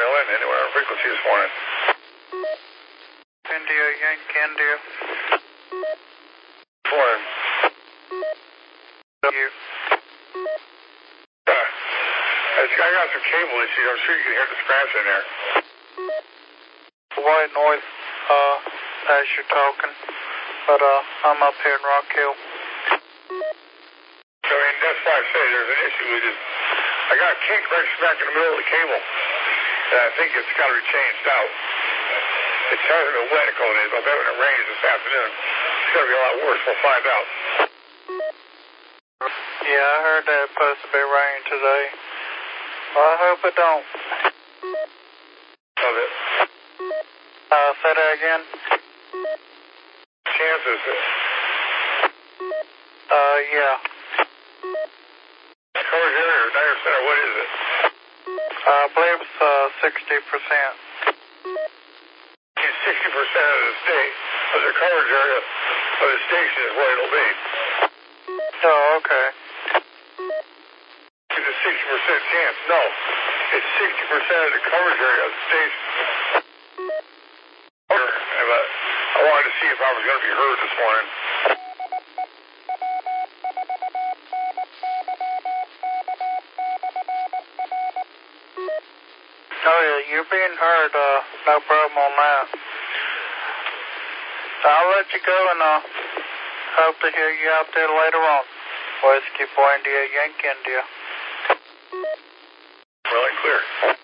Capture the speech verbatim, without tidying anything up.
Millen, anywhere on frequency this morning. India, Yankee, India. Morning. You. Uh, I got some cable issues. I'm sure you can hear the scratch in there. White noise, uh, as you're talking. But, uh, I'm up here in Rock Hill. I mean, that's why I say there's an issue with it. I got a kink right smack in the middle of the cable. And I think it's got to be changed out. It hasn't been wet cold days, but I bet when it rains this afternoon, it's going to be a lot worse. We'll find out. Yeah, I heard that it's supposed to be raining today. Well, I hope it don't. Love it. Uh, say that again? Chances. Uh, yeah. Coverage area or Dyer Center, what is it? Uh, I believe it's, uh, sixty percent. sixty percent of the state, of the coverage area of the station is what it'll be. Oh, okay. It's a sixty percent chance. No, it's sixty percent of the coverage area of the station. But I wanted to see if I was going to be heard this morning. Oh, yeah, you're being heard, uh, no problem on that. I'll let you go and, uh, hope to hear you out there later on. Whiskey for India, Yankee, India. Really clear.